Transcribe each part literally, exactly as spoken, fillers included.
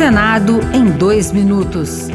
Senado em dois minutos.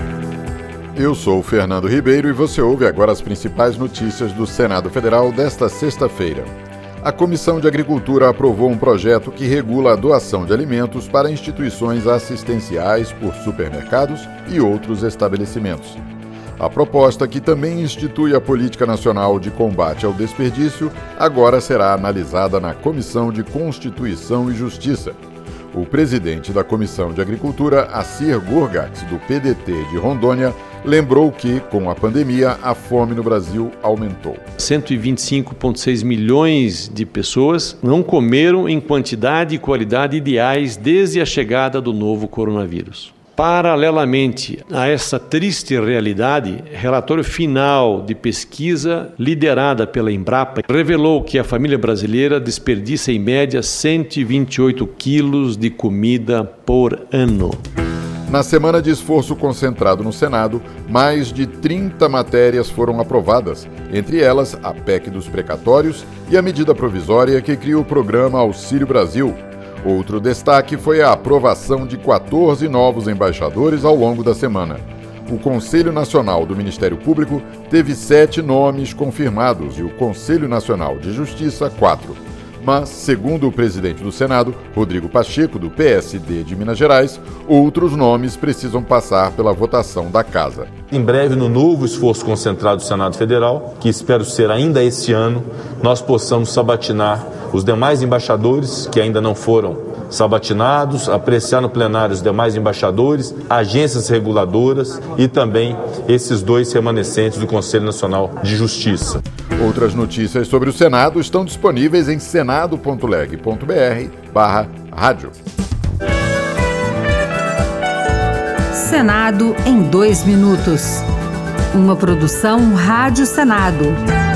Eu sou o Fernando Ribeiro e você ouve agora as principais notícias do Senado Federal desta sexta-feira. A Comissão de Agricultura aprovou um projeto que regula a doação de alimentos para instituições assistenciais por supermercados e outros estabelecimentos. A proposta, que também institui a Política Nacional de Combate ao Desperdício, agora será analisada na Comissão de Constituição e Justiça. O presidente da Comissão de Agricultura, Assir Gurgatz, do P D T de Rondônia, lembrou que, com a pandemia, a fome no Brasil aumentou. cento e vinte e cinco vírgula seis milhões de pessoas não comeram em quantidade e qualidade ideais desde a chegada do novo coronavírus. Paralelamente a essa triste realidade, relatório final de pesquisa liderada pela Embrapa revelou que a família brasileira desperdiça em média cento e vinte e oito quilos de comida por ano. Na semana de esforço concentrado no Senado, mais de trinta matérias foram aprovadas, entre elas a P E C dos precatórios e a medida provisória que cria o programa Auxílio Brasil. Outro destaque foi a aprovação de quatorze novos embaixadores ao longo da semana. O Conselho Nacional do Ministério Público teve sete nomes confirmados e o Conselho Nacional de Justiça, quatro. Mas, segundo o presidente do Senado, Rodrigo Pacheco, do P S D de Minas Gerais, outros nomes precisam passar pela votação da Casa. Em breve, no novo esforço concentrado do Senado Federal, que espero ser ainda esse ano, nós possamos sabatinar os demais embaixadores que ainda não foram sabatinados, apreciar no plenário os demais embaixadores, agências reguladoras e também esses dois remanescentes do Conselho Nacional de Justiça. Outras notícias sobre o Senado estão disponíveis em senado ponto leg ponto br barra rádio. Senado em dois minutos. Uma produção Rádio Senado.